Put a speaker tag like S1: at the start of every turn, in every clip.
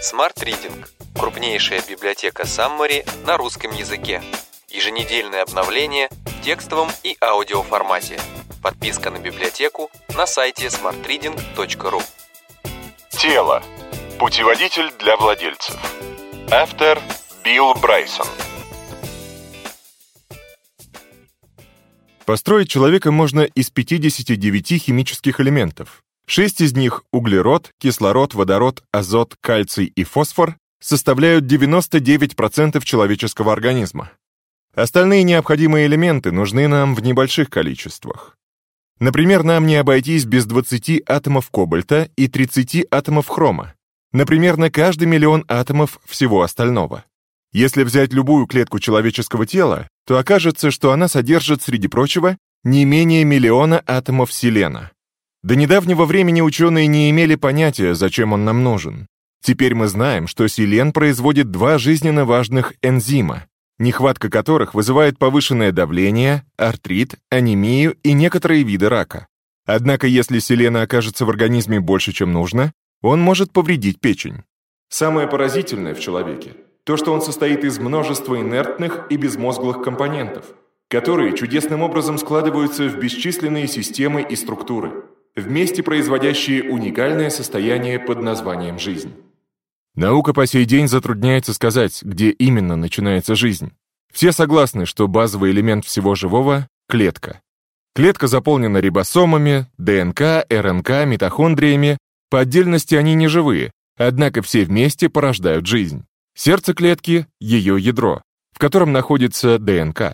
S1: Smart Reading – крупнейшая библиотека Summary на русском языке. Еженедельное обновление в текстовом и аудиоформате. Подписка на библиотеку на сайте smartreading.ru.
S2: Тело. Путеводитель для владельцев. Автор Билл Брайсон.
S3: Построить человека можно из 59 химических элементов. 6 из них — углерод, кислород, водород, азот, кальций и фосфор — составляют 99% человеческого организма. Остальные необходимые элементы нужны нам в небольших количествах. Например, нам не обойтись без 20 атомов кобальта и 30 атомов хрома. Например, на каждый миллион атомов всего остального. Если взять любую клетку человеческого тела, то окажется, что она содержит, среди прочего, не менее миллиона атомов селена. До недавнего времени ученые не имели понятия, зачем он нам нужен. Теперь мы знаем, что селен производит два жизненно важных энзима, нехватка которых вызывает повышенное давление, артрит, анемию и некоторые виды рака. Однако, если селена окажется в организме больше, чем нужно, он может повредить печень. Самое поразительное в человеке — то, что он состоит из множества инертных и безмозглых компонентов, которые чудесным образом складываются в бесчисленные системы и структуры, вместе производящие уникальное состояние под названием жизнь. Наука по сей день затрудняется сказать, где именно начинается жизнь. Все согласны, что базовый элемент всего живого — клетка. Клетка заполнена рибосомами, ДНК, РНК, митохондриями. По отдельности они не живые, однако все вместе порождают жизнь. Сердце клетки — ее ядро, в котором находится ДНК.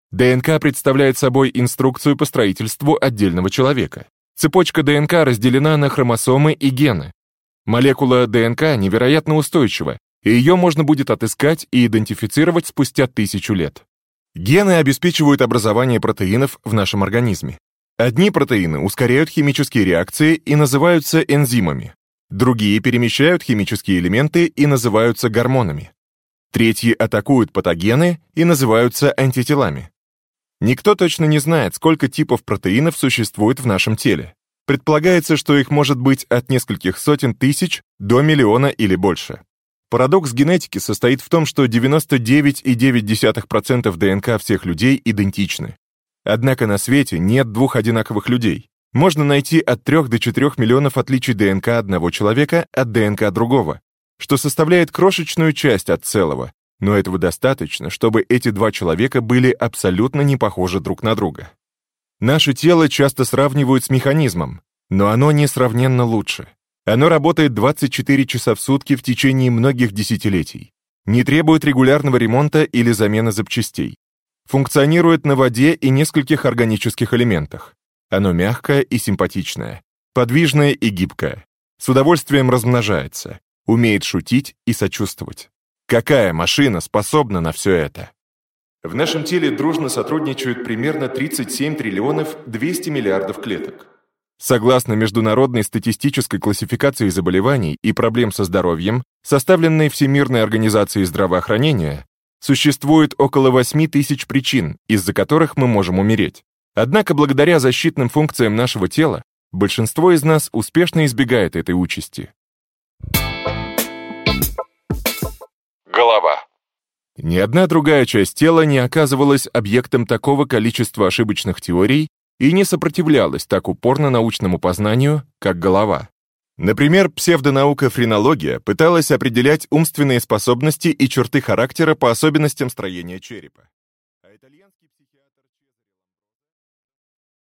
S3: ДНК представляет собой инструкцию по строительству отдельного человека. Цепочка ДНК разделена на хромосомы и гены. Молекула ДНК невероятно устойчива, и ее можно будет отыскать и идентифицировать спустя 1000 лет. Гены обеспечивают образование протеинов в нашем организме. Одни протеины ускоряют химические реакции и называются энзимами. Другие перемещают химические элементы и называются гормонами. Третьи атакуют патогены и называются антителами. Никто точно не знает, сколько типов протеинов существует в нашем теле. Предполагается, что их может быть от нескольких сотен тысяч до миллиона или больше. Парадокс генетики состоит в том, что 99,9% ДНК всех людей идентичны. Однако на свете нет двух одинаковых людей. Можно найти от 3 до 4 миллионов отличий ДНК одного человека от ДНК другого, что составляет крошечную часть от целого, но этого достаточно, чтобы эти два человека были абсолютно не похожи друг на друга. Наше тело часто сравнивают с механизмом, но оно несравненно лучше. Оно работает 24 часа в сутки в течение многих десятилетий, не требует регулярного ремонта или замены запчастей, функционирует на воде и нескольких органических элементах. Оно мягкое и симпатичное, подвижное и гибкое, с удовольствием размножается, умеет шутить и сочувствовать. Какая машина способна на все это? В нашем теле дружно сотрудничают примерно 37 триллионов 200 миллиардов клеток. Согласно международной статистической классификации заболеваний и проблем со здоровьем, составленной Всемирной организацией здравоохранения, существует около 8000 причин, из-за которых мы можем умереть. Однако благодаря защитным функциям нашего тела, большинство из нас успешно избегает этой участи.
S2: Голова.
S3: Ни одна другая часть тела не оказывалась объектом такого количества ошибочных теорий и не сопротивлялась так упорно научному познанию, как голова. Например, псевдонаука френология пыталась определять умственные способности и черты характера по особенностям строения черепа. А итальянский психиатр